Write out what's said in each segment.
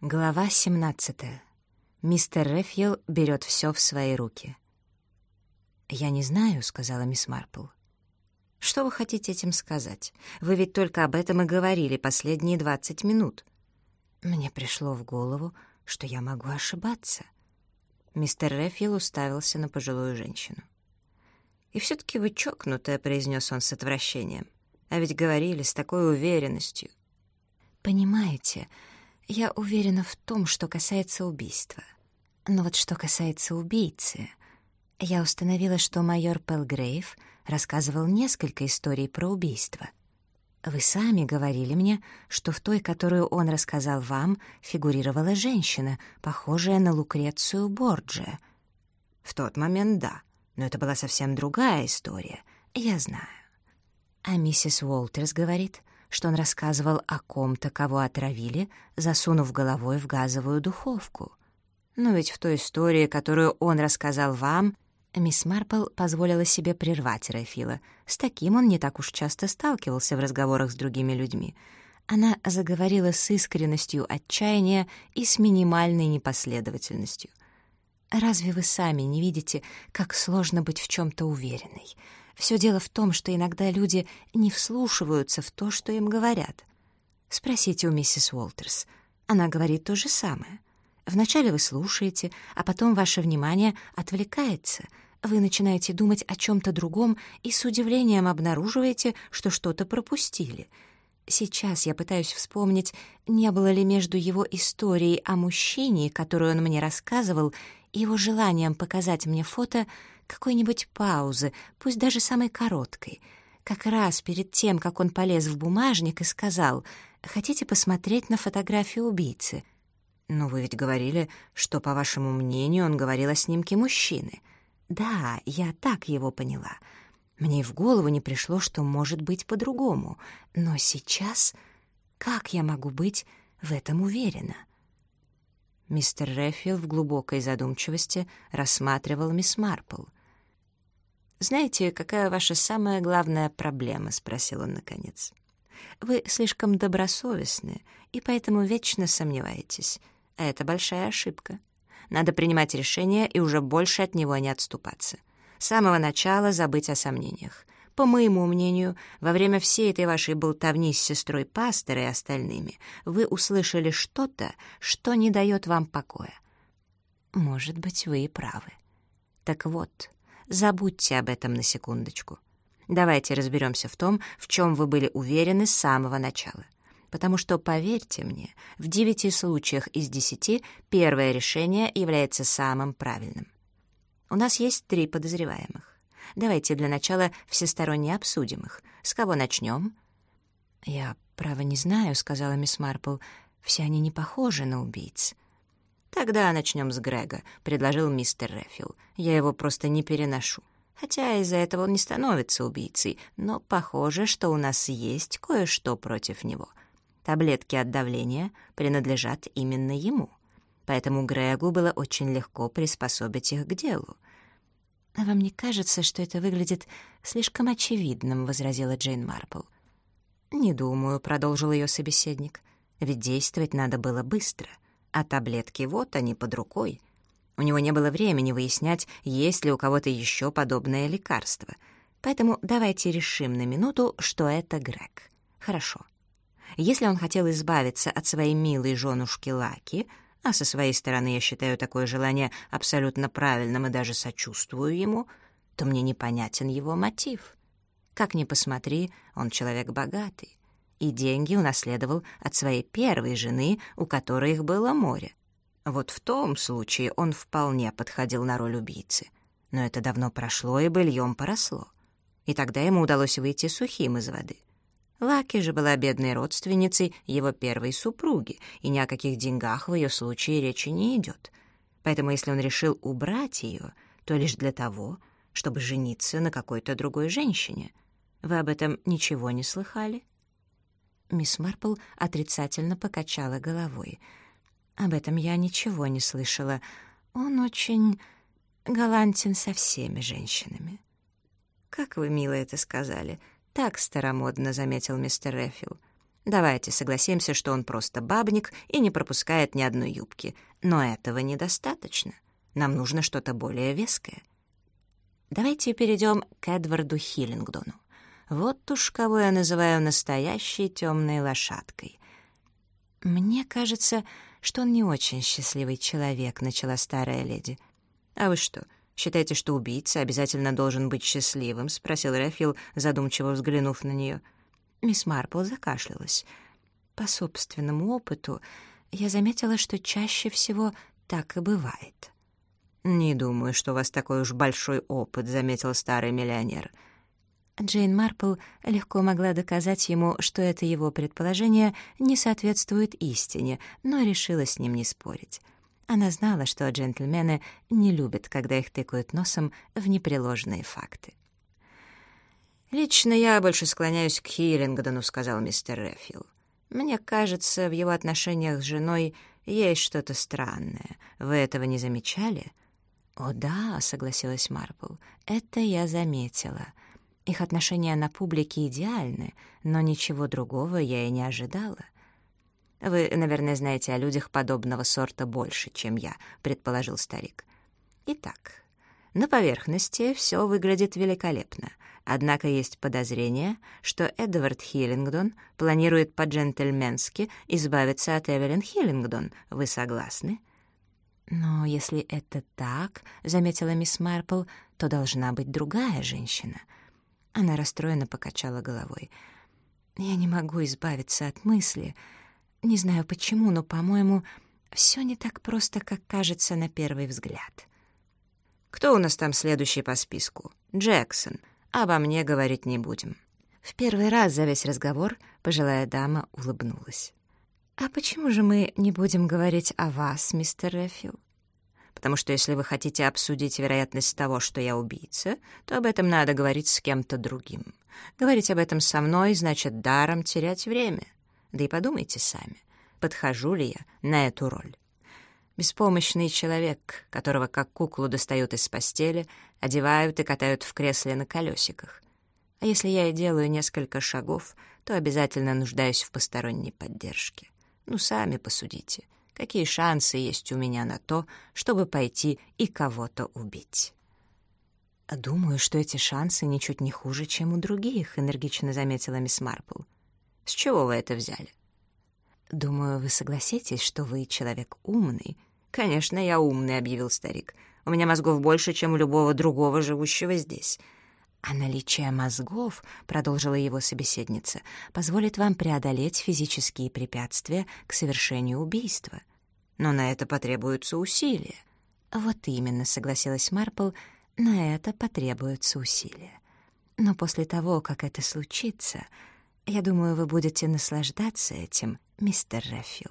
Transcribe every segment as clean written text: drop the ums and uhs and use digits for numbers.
Глава 17. Мистер Рэффил берет все в свои руки. «Я не знаю», — сказала мисс Марпл. «Что вы хотите этим сказать? Вы ведь только об этом и говорили последние 20 минут». Мне пришло в голову, что я могу ошибаться. Мистер Рэффил уставился на пожилую женщину. «И все-таки вы чокнутая», — произнес он с отвращением. «А ведь говорили с такой уверенностью». «Понимаете, я уверена в том, что касается убийства. Но вот что касается убийцы, я установила, что майор Пелгрейв рассказывал несколько историй про убийство. Вы сами говорили мне, что в той, которую он рассказал вам, фигурировала женщина, похожая на Лукрецию Борджиа. В тот момент да, но это была совсем другая история, я знаю. А миссис Уолтерс говорит, что он рассказывал о ком-то, кого отравили, засунув головой в газовую духовку. Но ведь в той истории, которую он рассказал вам, мисс Марпл позволила себе прервать Рэффила. С таким он не так уж часто сталкивался в разговорах с другими людьми. Она заговорила с искренностью отчаяния и с минимальной непоследовательностью. «Разве вы сами не видите, как сложно быть в чем-то уверенной? Все дело в том, что иногда люди не вслушиваются в то, что им говорят. Спросите у миссис Уолтерс. Она говорит то же самое. Вначале вы слушаете, а потом ваше внимание отвлекается. Вы начинаете думать о чем-то другом и с удивлением обнаруживаете, что что-то пропустили. Сейчас я пытаюсь вспомнить, не было ли между его историей о мужчине, которую он мне рассказывал, и его желанием показать мне фото, какой-нибудь паузы, пусть даже самой короткой, как раз перед тем, как он полез в бумажник и сказал: «Хотите посмотреть на фотографию убийцы?» «Но вы ведь говорили, что, по вашему мнению, он говорил о снимке мужчины». «Да, я так его поняла. Мне и в голову не пришло, что может быть по-другому. Но сейчас как я могу быть в этом уверена?» Мистер Рэффил в глубокой задумчивости рассматривал мисс Марпл. «Знаете, какая ваша самая главная проблема?» — спросил он наконец. «Вы слишком добросовестны и поэтому вечно сомневаетесь. А это большая ошибка. Надо принимать решение и уже больше от него не отступаться. С самого начала забыть о сомнениях. По моему мнению, во время всей этой вашей болтовни с сестрой пастора и остальными вы услышали что-то, что не дает вам покоя. Может быть, вы и правы. Так вот, забудьте об этом на секундочку. Давайте разберемся в том, в чем вы были уверены с самого начала. Потому что, поверьте мне, в 9 случаях из 10 первое решение является самым правильным. У нас есть 3 подозреваемых. Давайте для начала всесторонне обсудим их. С кого начнем?» «Я, право, не знаю», — сказала мисс Марпл. «Все они не похожи на убийц». «Тогда начнем с Грега», — предложил мистер Рэффил. «Я его просто не переношу. Хотя из-за этого он не становится убийцей, но похоже, что у нас есть кое-что против него. Таблетки от давления принадлежат именно ему. Поэтому Грегу было очень легко приспособить их к делу». «А вам не кажется, что это выглядит слишком очевидным?» — возразила Джейн Марпл. «Не думаю», — продолжил ее собеседник. «Ведь действовать надо было быстро. А таблетки вот они под рукой. У него не было времени выяснять, есть ли у кого-то еще подобное лекарство. Поэтому давайте решим на минуту, что это Грег. Хорошо. Если он хотел избавиться от своей милой женушки Лаки, а со своей стороны я считаю такое желание абсолютно правильным и даже сочувствую ему, то мне непонятен его мотив. Как ни посмотри, он человек богатый, и деньги унаследовал от своей первой жены, у которой их было море. Вот в том случае он вполне подходил на роль убийцы. Но это давно прошло и быльем поросло. И тогда ему удалось выйти сухим из воды. Лаки же была бедной родственницей его первой супруги, и ни о каких деньгах в ее случае речи не идет. Поэтому если он решил убрать ее, то лишь для того, чтобы жениться на какой-то другой женщине. Вы об этом ничего не слыхали?» Мисс Марпл отрицательно покачала головой. «Об этом я ничего не слышала. Он очень галантен со всеми женщинами». «Как вы мило это сказали. Так старомодно», — заметил мистер Рэффил. Давайте согласимся, что он просто бабник и не пропускает ни одной юбки. Но этого недостаточно. Нам нужно что-то более веское. Давайте перейдем к Эдварду Хиллингдону. Вот уж кого я называю настоящей темной лошадкой. «Мне кажется, что он не очень счастливый человек», — начала старая леди. «А вы что, считаете, что убийца обязательно должен быть счастливым?» — спросил Рефил, задумчиво взглянув на нее. Мисс Марпл закашлялась. «По собственному опыту я заметила, что чаще всего так и бывает». «Не думаю, что у вас такой уж большой опыт», — заметил старый миллионер. Джейн Марпл легко могла доказать ему, что это его предположение не соответствует истине, но решила с ним не спорить. Она знала, что джентльмены не любят, когда их тыкают носом в непреложные факты. «Лично я больше склоняюсь к Хиллингдону», — сказал мистер Рефил. «Мне кажется, в его отношениях с женой есть что-то странное. Вы этого не замечали?» «О да», — согласилась Марпл, — «это я заметила. Их отношения на публике идеальны, но ничего другого я и не ожидала». «Вы, наверное, знаете о людях подобного сорта больше, чем я», — предположил старик. «Итак, на поверхности все выглядит великолепно, однако есть подозрение, что Эдвард Хиллингдон планирует по-джентльменски избавиться от Эвелин Хиллингдон. Вы согласны?» «Но если это так, — заметила мисс Марпл, — то должна быть другая женщина». Она расстроенно покачала головой. «Я не могу избавиться от мысли. Не знаю почему, но, по-моему, все не так просто, как кажется на первый взгляд». «Кто у нас там следующий по списку?» «Джексон. Обо мне говорить не будем». В первый раз за весь разговор пожилая дама улыбнулась. «А почему же мы не будем говорить о вас, мистер Рефил?» «Потому что если вы хотите обсудить вероятность того, что я убийца, то об этом надо говорить с кем-то другим. Говорить об этом со мной значит даром терять время. Да и подумайте сами, подхожу ли я на эту роль? Беспомощный человек, которого как куклу достают из постели, одевают и катают в кресле на колесиках. А если я и делаю несколько шагов, то обязательно нуждаюсь в посторонней поддержке. Ну, сами посудите, какие шансы есть у меня на то, чтобы пойти и кого-то убить?» «Думаю, что эти шансы ничуть не хуже, чем у других», — энергично заметила мисс Марпл. «С чего вы это взяли?» «Думаю, вы согласитесь, что вы человек умный». «Конечно, я умный», — объявил старик. «У меня мозгов больше, чем у любого другого, живущего здесь». «А наличие мозгов, — продолжила его собеседница, — позволит вам преодолеть физические препятствия к совершению убийства. Но на это потребуются усилия». «Вот именно», — согласилась Марпл, — «на это потребуются усилия. Но после того, как это случится, я думаю, вы будете наслаждаться этим, мистер Рефил».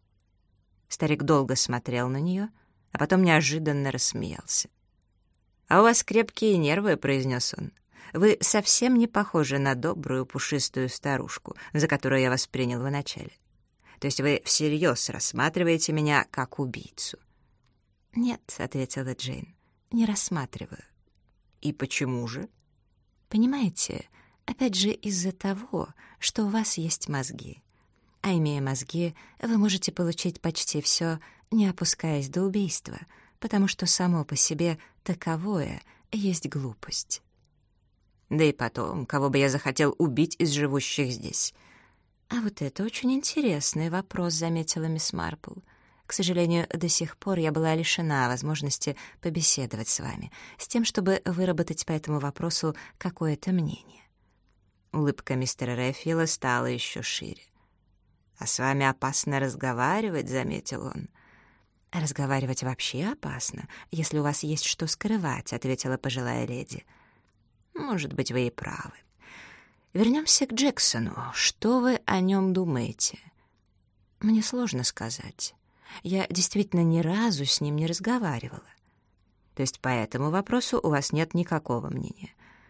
Старик долго смотрел на нее, а потом неожиданно рассмеялся. «А у вас крепкие нервы», — произнес он. «Вы совсем не похожи на добрую пушистую старушку, за которую я вас принял вначале. То есть вы всерьез рассматриваете меня как убийцу?» «Нет», — ответила Джейн, — «не рассматриваю». «И почему же?» «Понимаете, опять же из-за того, что у вас есть мозги. А имея мозги, вы можете получить почти все, не опускаясь до убийства, потому что само по себе таковое есть глупость». «Да и потом, кого бы я захотел убить из живущих здесь?» «А вот это очень интересный вопрос», — заметила мисс Марпл. «К сожалению, до сих пор я была лишена возможности побеседовать с вами, с тем, чтобы выработать по этому вопросу какое-то мнение». Улыбка мистера Рефила стала еще шире. «А с вами опасно разговаривать», — заметил он. «Разговаривать вообще опасно, если у вас есть что скрывать», — ответила пожилая леди. «Может быть, вы и правы. Вернемся к Джексону. Что вы о нем думаете?» «Мне сложно сказать. Я действительно ни разу с ним не разговаривала». «То есть по этому вопросу у вас нет никакого мнения?»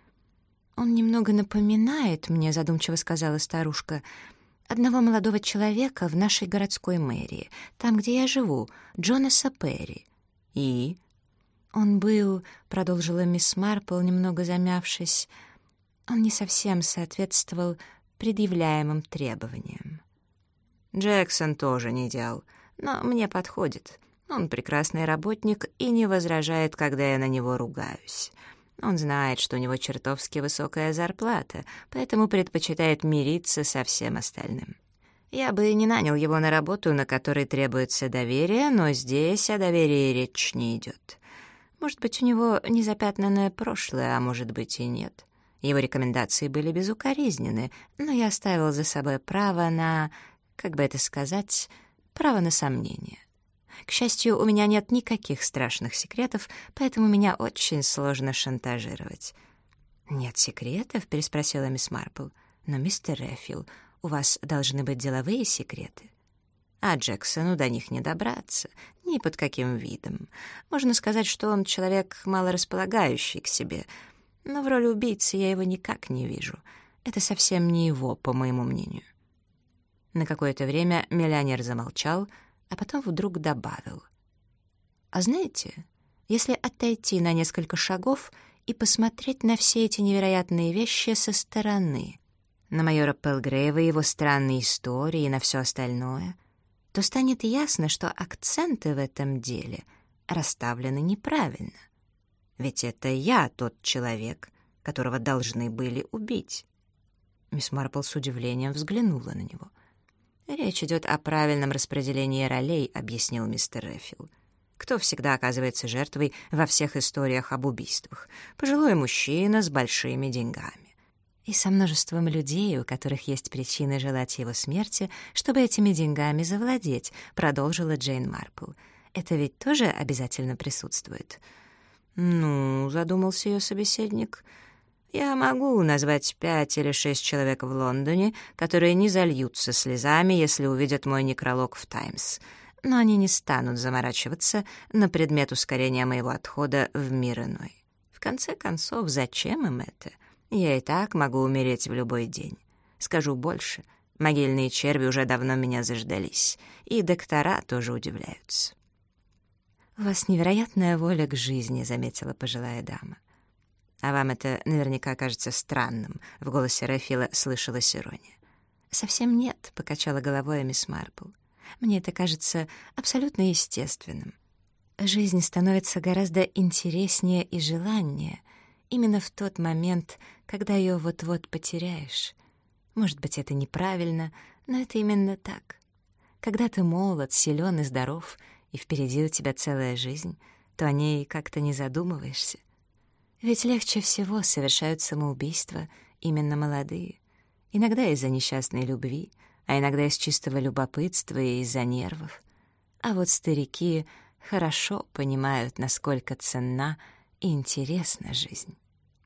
«Он немного напоминает мне», — задумчиво сказала старушка, «одного молодого человека в нашей городской мэрии, там, где я живу, Джонаса Перри». «И?» «Он был», — продолжила мисс Марпл, немного замявшись, «он не совсем соответствовал предъявляемым требованиям. Джексон тоже не идеал, но мне подходит. Он прекрасный работник и не возражает, когда я на него ругаюсь. Он знает, что у него чертовски высокая зарплата, поэтому предпочитает мириться со всем остальным. Я бы не нанял его на работу, на которой требуется доверие, но здесь о доверии речь не идет. Может быть, у него незапятнанное прошлое, а может быть и нет. Его рекомендации были безукоризненны, но я оставил за собой право на, как бы это сказать, право на сомнение. К счастью, у меня нет никаких страшных секретов, поэтому меня очень сложно шантажировать. «Нет секретов?» — переспросила мисс Марпл. «Но, мистер Реффил, у вас должны быть деловые секреты. А Джексону до них не добраться, ни под каким видом. Можно сказать, что он человек, мало располагающий к себе, но в роли убийцы я его никак не вижу. Это совсем не его, по моему мнению». На какое-то время миллионер замолчал, а потом вдруг добавил. «А знаете, если отойти на несколько шагов и посмотреть на все эти невероятные вещи со стороны, на майора Пелгрейва и его странные истории и на все остальное, то станет ясно, что акценты в этом деле расставлены неправильно. Ведь это я тот человек, которого должны были убить». Мисс Марпл с удивлением взглянула на него. «Речь идет о правильном распределении ролей», — объяснил мистер Реффил. «Кто всегда оказывается жертвой во всех историях об убийствах? Пожилой мужчина с большими деньгами. И со множеством людей, у которых есть причины желать его смерти, чтобы этими деньгами завладеть», — продолжила Джейн Марпл. «Это ведь тоже обязательно присутствует?» «Ну», — задумался ее собеседник, — «я могу назвать 5 или 6 человек в Лондоне, которые не зальются слезами, если увидят мой некролог в «Таймс». Но они не станут заморачиваться на предмет ускорения моего отхода в мир иной. В конце концов, зачем им это? Я и так могу умереть в любой день. Скажу больше, могильные черви уже давно меня заждались, и доктора тоже удивляются». «У вас невероятная воля к жизни», — заметила пожилая дама. «А вам это наверняка кажется странным», — в голосе Реффила слышалась ирония. «Совсем нет», — покачала головой мисс Марпл. «Мне это кажется абсолютно естественным. Жизнь становится гораздо интереснее и желаннее именно в тот момент, когда ее вот-вот потеряешь. Может быть, это неправильно, но это именно так. Когда ты молод, силен и здоров, и впереди у тебя целая жизнь, то о ней как-то не задумываешься. Ведь легче всего совершают самоубийства именно молодые. Иногда из-за несчастной любви, а иногда из чистого любопытства и из-за нервов. А вот старики хорошо понимают, насколько ценна и интересна жизнь.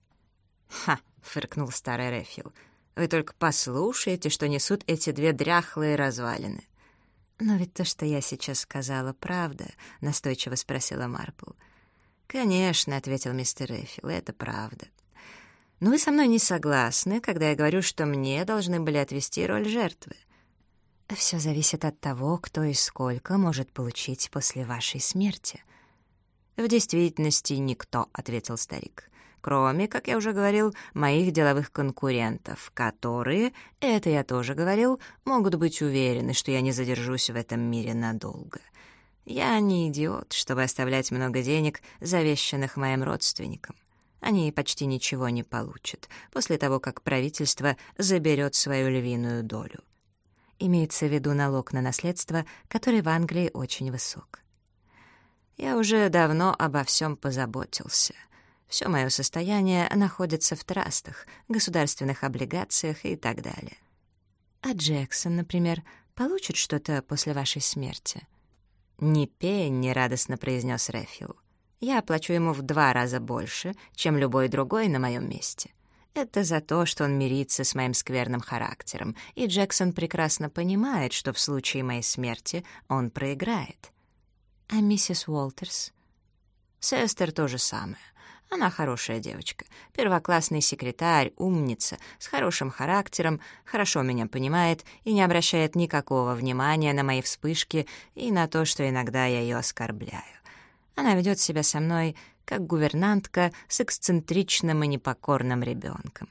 «Ха!» — фыркнул старый Реффил. «Вы только послушайте, что несут эти две дряхлые развалины». «Но ведь то, что я сейчас сказала, правда?» — настойчиво спросила Марпл. «Конечно», — ответил мистер Реффил, — «это правда. Но вы со мной не согласны, когда я говорю, что мне должны были отвести роль жертвы. Все зависит от того, кто и сколько может получить после вашей смерти». «В действительности никто», — ответил старик, «кроме, как я уже говорил, моих деловых конкурентов, которые, это я тоже говорил, могут быть уверены, что я не задержусь в этом мире надолго. Я не идиот, чтобы оставлять много денег, завещанных моим родственникам. Они почти ничего не получат после того, как правительство заберет свою львиную долю. Имеется в виду налог на наследство, который в Англии очень высок. Я уже давно обо всем позаботился. Все мое состояние находится в трастах, государственных облигациях и так далее. А Джексон, например, получит что-то после вашей смерти?» «Ни пенни», — радостно произнес Реффил. «Я оплачу ему в 2 раза больше, чем любой другой на моем месте. Это за то, что он мирится с моим скверным характером, и Джексон прекрасно понимает, что в случае моей смерти он проиграет». «А миссис Уолтерс?» «С Эстер то же самое. Она хорошая девочка, первоклассный секретарь, умница, с хорошим характером, хорошо меня понимает и не обращает никакого внимания на мои вспышки и на то, что иногда я ее оскорбляю. Она ведет себя со мной как гувернантка с эксцентричным и непокорным ребенком.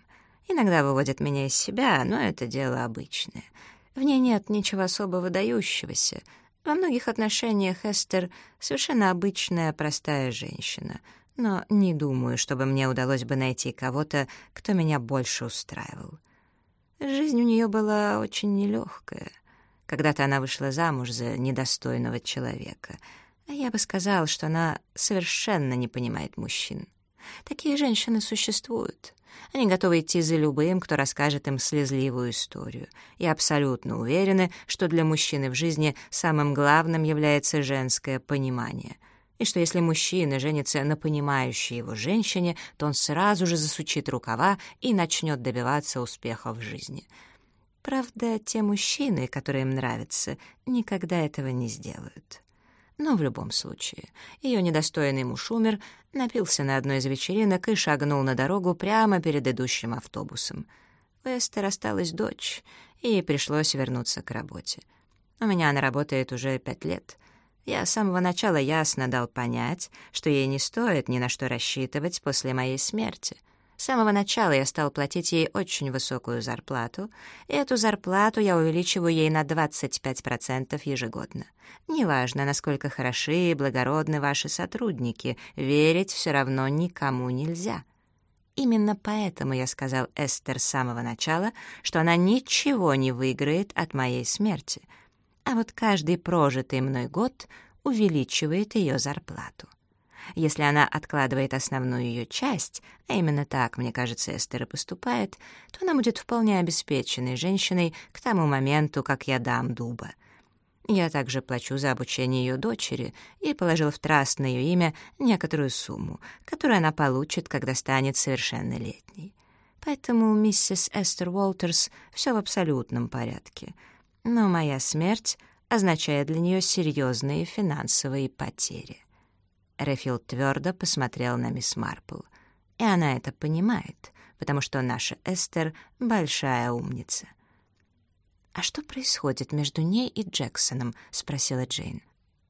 Иногда выводит меня из себя, но это дело обычное. В ней нет ничего особо выдающегося. Во многих отношениях Эстер — совершенно обычная, простая женщина. Но не думаю, чтобы мне удалось бы найти кого-то, кто меня больше устраивал. Жизнь у нее была очень нелегкая. Когда-то она вышла замуж за недостойного человека. А я бы сказал, что она совершенно не понимает мужчин. Такие женщины существуют. Они готовы идти за любым, кто расскажет им слезливую историю. И абсолютно уверены, что для мужчины в жизни самым главным является женское понимание. И что если мужчина женится на понимающей его женщине, то он сразу же засучит рукава и начнет добиваться успеха в жизни. Правда, те мужчины, которые им нравятся, никогда этого не сделают. Но в любом случае, ее недостойный муж умер, напился на одной из вечеринок и шагнул на дорогу прямо перед идущим автобусом. У Эстер осталась дочь, и ей пришлось вернуться к работе. У меня она работает уже 5 лет. Я с самого начала ясно дал понять, что ей не стоит ни на что рассчитывать после моей смерти. С самого начала я стал платить ей очень высокую зарплату, и эту зарплату я увеличиваю ей на 25% ежегодно. Неважно, насколько хороши и благородны ваши сотрудники, верить все равно никому нельзя. Именно поэтому я сказал Эстер с самого начала, что она ничего не выиграет от моей смерти, а вот каждый прожитый мной год увеличивает ее зарплату. Если она откладывает основную ее часть, а именно так, мне кажется, Эстер и поступает, то она будет вполне обеспеченной женщиной к тому моменту, как я дам дуба. Я также плачу за обучение ее дочери и положил в траст на ее имя некоторую сумму, которую она получит, когда станет совершеннолетней. Поэтому миссис Эстер Уолтерс все в абсолютном порядке. Но моя смерть означает для нее серьезные финансовые потери. Рэфилд твердо посмотрел на мисс Марпл. И она это понимает, потому что наша Эстер — большая умница. «А что происходит между ней и Джексоном?» — спросила Джейн.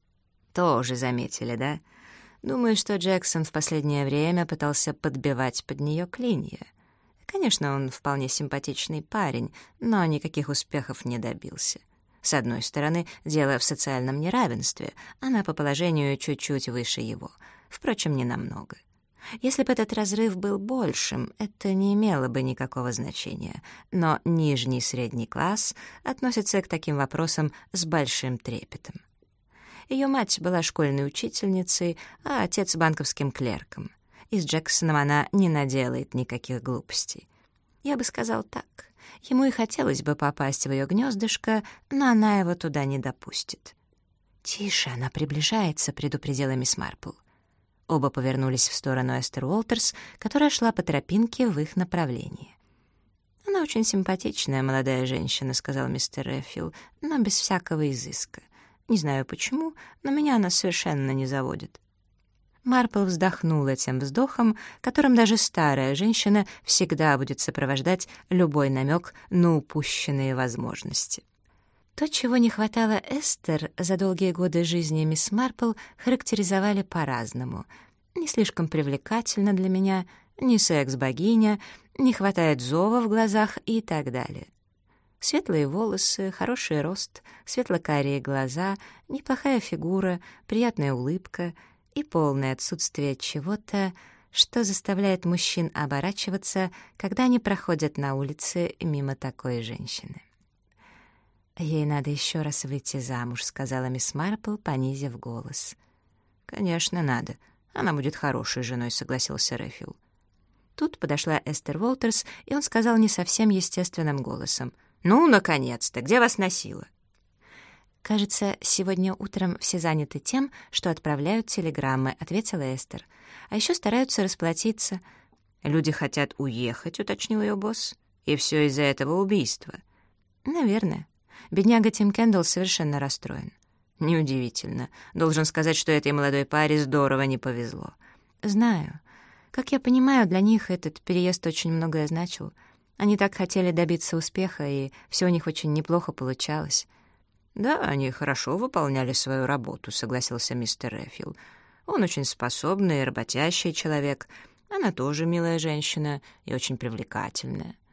«Тоже заметили, да? Думаю, что Джексон в последнее время пытался подбивать под нее клинья. Конечно, он вполне симпатичный парень, но никаких успехов не добился. С одной стороны, дело в социальном неравенстве, она по положению чуть-чуть выше его, впрочем, не намного. Если бы этот разрыв был большим, это не имело бы никакого значения, но нижний средний класс относится к таким вопросам с большим трепетом. Ее мать была школьной учительницей, а отец — банковским клерком. И с Джексоном она не наделает никаких глупостей. Я бы сказал так. Ему и хотелось бы попасть в ее гнездышко, но она его туда не допустит. «Тише, она приближается», — предупредила мисс Марпл. Оба повернулись в сторону Эстер Уолтерс, которая шла по тропинке в их направлении. «Она очень симпатичная молодая женщина», — сказал мистер Рэффилл, «но без всякого изыска. Не знаю почему, но меня она совершенно не заводит». Марпл вздохнула тем вздохом, которым даже старая женщина всегда будет сопровождать любой намек на упущенные возможности. То, чего не хватало Эстер, за долгие годы жизни мисс Марпл характеризовали по-разному. Не слишком привлекательна для меня, не секс-богиня, не хватает зова в глазах и так далее. Светлые волосы, хороший рост, светло-карие глаза, неплохая фигура, приятная улыбка — и полное отсутствие чего-то, что заставляет мужчин оборачиваться, когда они проходят на улице мимо такой женщины. «Ей надо еще раз выйти замуж», — сказала мисс Марпл, понизив голос. «Конечно, надо. Она будет хорошей женой», — согласился Рэффилл. Тут подошла Эстер Уолтерс, и он сказал не совсем естественным голосом: «Ну, наконец-то! Где вас носило?» «Кажется, сегодня утром все заняты тем, что отправляют телеграммы», — ответила Эстер. «А еще стараются расплатиться». «Люди хотят уехать», — уточнил ее босс. «И все из-за этого убийства». «Наверное. Бедняга Тим Кендалл совершенно расстроен». «Неудивительно. Должен сказать, что этой молодой паре здорово не повезло». «Знаю. Как я понимаю, для них этот переезд очень многое значил. Они так хотели добиться успеха, и все у них очень неплохо получалось». «Да, они хорошо выполняли свою работу», — согласился мистер Рэффилл. «Он очень способный и работящий человек. Она тоже милая женщина и очень привлекательная.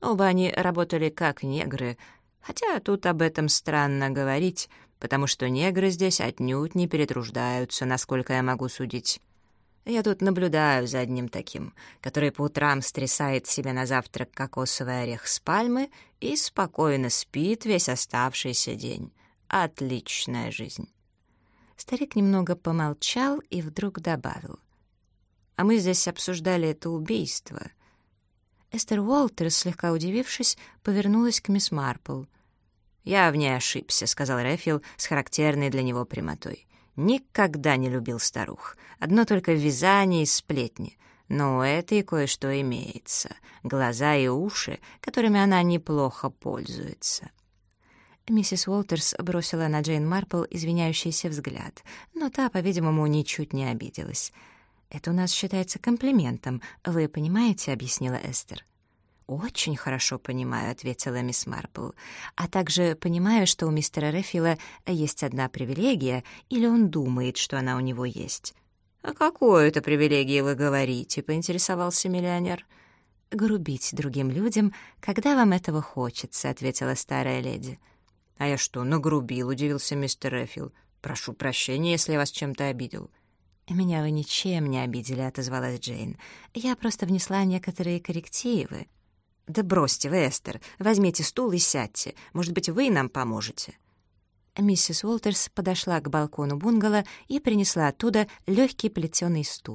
Оба они работали как негры, хотя тут об этом странно говорить, потому что негры здесь отнюдь не перетруждаются, насколько я могу судить. Я тут наблюдаю за одним таким, который по утрам стрясает себе на завтрак кокосовый орех с пальмы и спокойно спит весь оставшийся день. Отличная жизнь. Старик немного помолчал и вдруг добавил: «А мы здесь обсуждали это убийство». Эстер Уолтерс, слегка удивившись, повернулась к мисс Марпл. «Я в ней ошибся», — сказал Рефил с характерной для него прямотой. «Никогда не любил старух. Одно только вязание и сплетни. Но у этой кое-что имеется. Глаза и уши, которыми она неплохо пользуется». Миссис Уолтерс бросила на Джейн Марпл извиняющийся взгляд, но та, по-видимому, ничуть не обиделась. «Это у нас считается комплиментом, вы понимаете?» — объяснила Эстер. «Очень хорошо понимаю», — ответила мисс Марпл. «А также понимаю, что у мистера Рефила есть одна привилегия, или он думает, что она у него есть». «О какой это привилегии вы говорите?» — поинтересовался миллионер. «Грубить другим людям, когда вам этого хочется», — ответила старая леди. «А я что, нагрубил?» — удивился мистер Рефил. «Прошу прощения, если я вас чем-то обидел». «Меня вы ничем не обидели», — отозвалась Джейн. «Я просто внесла некоторые коррективы». «Да бросьте вы, Эстер, возьмите стул и сядьте. Может быть, вы нам поможете». Миссис Уолтерс подошла к балкону бунгало и принесла оттуда легкий плетеный стул.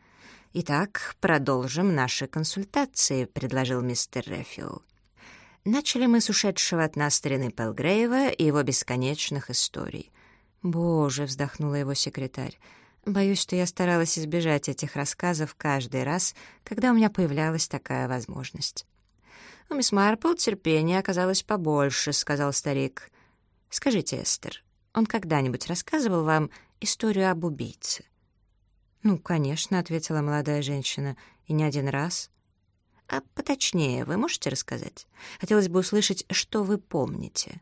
«Итак, продолжим наши консультации», — предложил мистер Рефил. Начали мы с ушедшего от нас старины Пэлгрейва и его бесконечных историй. «Боже», — вздохнула его секретарь, — «боюсь, что я старалась избежать этих рассказов каждый раз, когда у меня появлялась такая возможность». «У мисс Марпл терпения оказалось побольше», — сказал старик. «Скажите, Эстер, он когда-нибудь рассказывал вам историю об убийце?» «Ну, конечно», — ответила молодая женщина, — «и не один раз». «А поточнее вы можете рассказать? Хотелось бы услышать, что вы помните».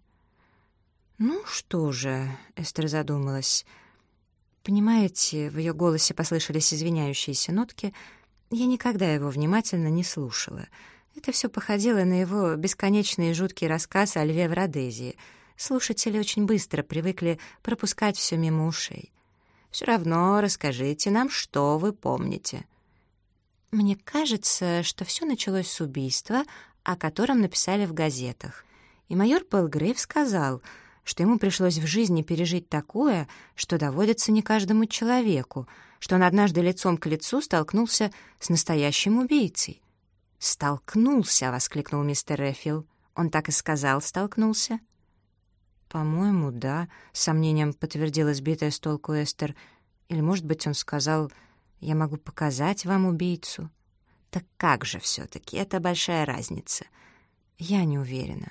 «Ну что же», — Эстер задумалась. «Понимаете, в ее голосе послышались извиняющиеся нотки. Я никогда его внимательно не слушала. Это все походило на его бесконечный и жуткий рассказ о льве в Родезии. Слушатели очень быстро привыкли пропускать все мимо ушей. Все равно расскажите нам, что вы помните». «Мне кажется, что все началось с убийства, о котором написали в газетах. И майор Пэлгрейв сказал, что ему пришлось в жизни пережить такое, что доводится не каждому человеку, что он однажды лицом к лицу столкнулся с настоящим убийцей». «Столкнулся!» — воскликнул мистер Рефил. «Он так и сказал, столкнулся?» «По-моему, да», — с сомнением подтвердила сбитая с толку Эстер. «Или, может быть, он сказал: я могу показать вам убийцу». «Так как же все-таки? Это большая разница». «Я не уверена.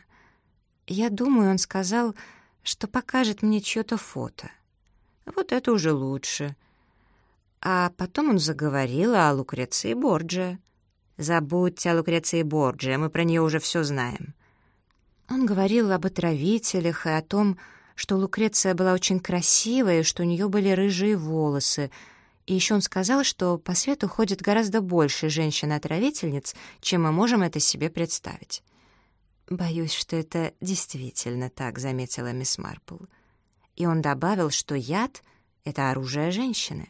Я думаю, он сказал, что покажет мне чье-то фото». «Вот это уже лучше». А потом он заговорил о Лукреции Борджиа. «Забудьте о Лукреции Борджиа, мы про нее уже все знаем». Он говорил об отравителях и о том, что Лукреция была очень красивая, и что у нее были рыжие волосы. И еще он сказал, что по свету ходит гораздо больше женщин-отравительниц, чем мы можем это себе представить. «Боюсь, что это действительно так», — заметила мисс Марпл. И он добавил, что яд — это оружие женщины.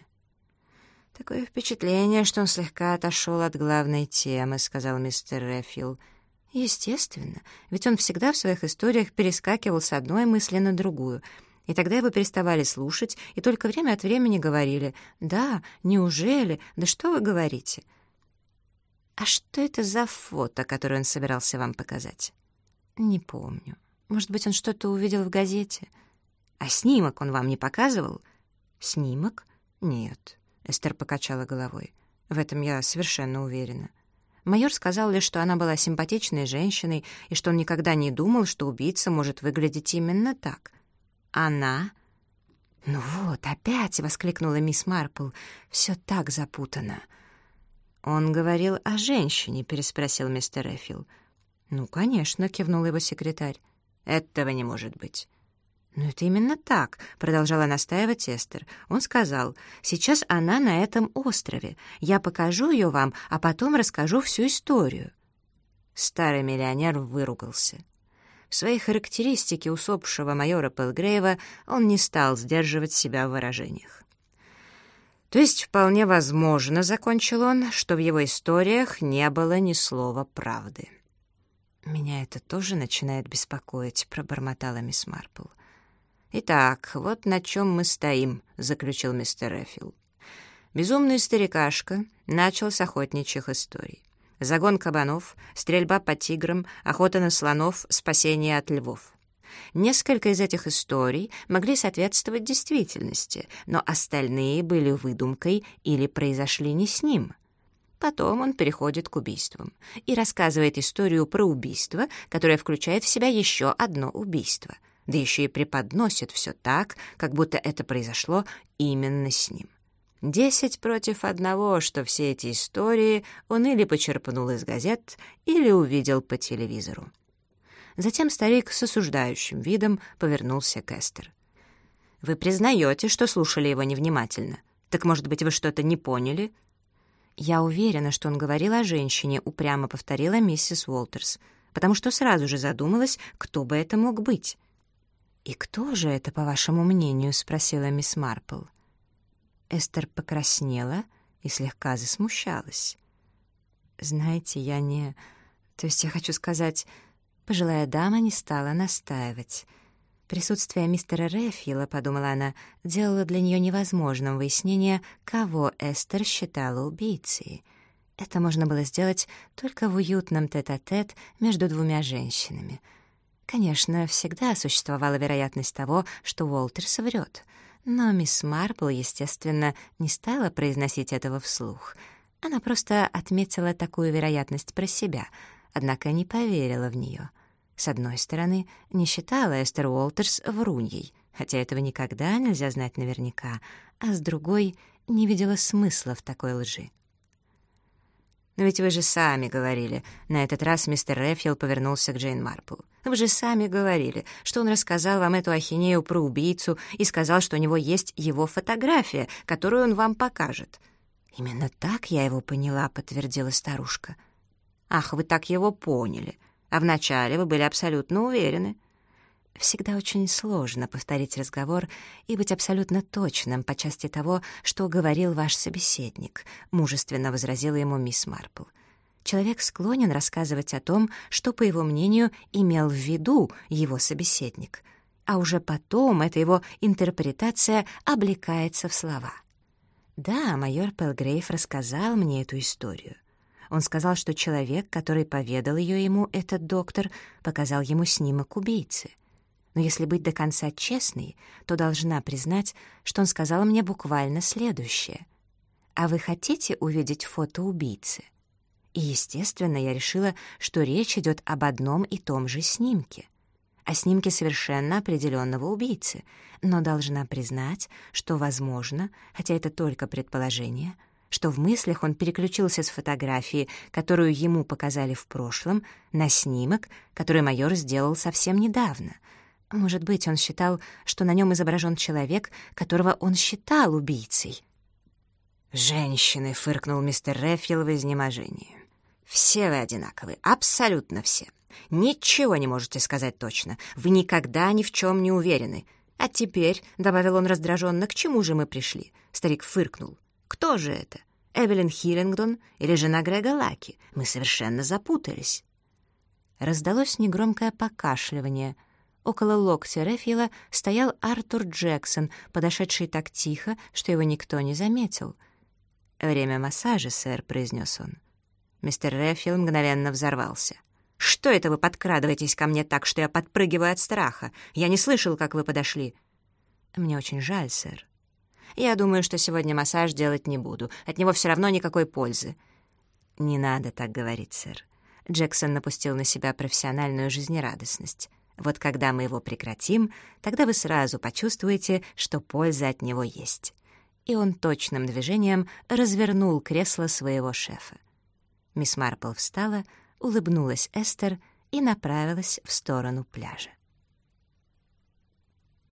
«Такое впечатление, что он слегка отошел от главной темы», — сказал мистер Рефил. «Естественно, ведь он всегда в своих историях перескакивал с одной мысли на другую, и тогда его переставали слушать и только время от времени говорили: «Да, неужели? Да что вы говорите?» «А что это за фото, которое он собирался вам показать?» «Не помню. Может быть, он что-то увидел в газете?» «А снимок он вам не показывал?» «Снимок? Нет». Эстер покачала головой. «В этом я совершенно уверена». Майор сказал лишь, что она была симпатичной женщиной и что он никогда не думал, что убийца может выглядеть именно так. «Она?» «Ну вот, опять!» — воскликнула мисс Марпл. «Все так запутано». «Он говорил о женщине?» — переспросил мистер Рефил. «Ну, конечно», — кивнул его секретарь. «Этого не может быть». «Ну, это именно так», — продолжала настаивать Эстер. «Он сказал: сейчас она на этом острове. Я покажу ее вам, а потом расскажу всю историю». Старый миллионер выругался. В своей характеристике усопшего майора Пэлгрейва он не стал сдерживать себя в выражениях. То есть вполне возможно, закончил он, что в его историях не было ни слова правды. «Меня это тоже начинает беспокоить», — пробормотала мисс Марпл. «Итак, вот на чем мы стоим», — заключил мистер Реффилд. Безумный старикашка начал с охотничьих историй. Загон кабанов, стрельба по тиграм, охота на слонов, спасение от львов. Несколько из этих историй могли соответствовать действительности, но остальные были выдумкой или произошли не с ним. Потом он переходит к убийствам и рассказывает историю про убийство, которое включает в себя еще одно убийство, да еще и преподносит все так, как будто это произошло именно с ним. 10 против 1, что все эти истории он или почерпнул из газет, или увидел по телевизору. Затем старик с осуждающим видом повернулся к Эстер. «Вы признаете, что слушали его невнимательно? Так, может быть, вы что-то не поняли?» «Я уверена, что он говорил о женщине», — упрямо повторила миссис Уолтерс, потому что сразу же задумалась, кто бы это мог быть. «И кто же это, по вашему мнению?» — спросила мисс Марпл. Эстер покраснела и слегка засмущалась. «Знаете, я не... То есть я хочу сказать...» Пожилая дама не стала настаивать. Присутствие мистера Реффила, подумала она, делало для нее невозможным выяснение, кого Эстер считала убийцей. Это можно было сделать только в уютном тет-а-тет между двумя женщинами. Конечно, всегда существовала вероятность того, что Уолтерс врет, но мисс Марпл, естественно, не стала произносить этого вслух. Она просто отметила такую вероятность про себя, однако не поверила в нее. С одной стороны, не считала Эстер Уолтерс вруньей, хотя этого никогда нельзя знать наверняка, а с другой — не видела смысла в такой лжи. «Но ведь вы же сами говорили», — на этот раз мистер Реффилд повернулся к Джейн Марпл. «Вы же сами говорили, что он рассказал вам эту ахинею про убийцу и сказал, что у него есть его фотография, которую он вам покажет». «Именно так я его поняла», — подтвердила старушка. «Ах, вы так его поняли. А вначале вы были абсолютно уверены». Всегда очень сложно повторить разговор и быть абсолютно точным по части того, что говорил ваш собеседник, мужественно возразила ему мисс Марпл. Человек склонен рассказывать о том, что, по его мнению, имел в виду его собеседник, а уже потом эта его интерпретация облекается в слова. Да, майор Пэлгрейв рассказал мне эту историю. Он сказал, что человек, который поведал ее ему, этот доктор, показал ему снимок убийцы. Но если быть до конца честной, то должна признать, что он сказал мне буквально следующее. «А вы хотите увидеть фото убийцы?» И, естественно, я решила, что речь идет об одном и том же снимке. О снимке совершенно определенного убийцы, но должна признать, что, возможно, хотя это только предположение, что в мыслях он переключился с фотографии, которую ему показали в прошлом, на снимок, который майор сделал совсем недавно. Может быть, он считал, что на нем изображен человек, которого он считал убийцей. «Женщины», — фыркнул мистер Реффилд в изнеможении. «Все вы одинаковы, абсолютно все. Ничего не можете сказать точно. Вы никогда ни в чем не уверены. А теперь, — добавил он раздраженно, — к чему же мы пришли?» Старик фыркнул. «Кто же это? Эвелин Хиллингдон или жена Грега Лаки? Мы совершенно запутались». Раздалось негромкое покашливание. Около локтя Реффила стоял Артур Джексон, подошедший так тихо, что его никто не заметил. «Время массажа, сэр», — произнес он. Мистер Реффилд мгновенно взорвался. «Что это вы подкрадываетесь ко мне так, что я подпрыгиваю от страха? Я не слышал, как вы подошли». «Мне очень жаль, сэр. Я думаю, что сегодня массаж делать не буду. От него все равно никакой пользы». «Не надо так говорить, сэр». Джексон напустил на себя профессиональную жизнерадостность. «Вот когда мы его прекратим, тогда вы сразу почувствуете, что польза от него есть». И он точным движением развернул кресло своего шефа. Мисс Марпл встала, улыбнулась Эстер и направилась в сторону пляжа.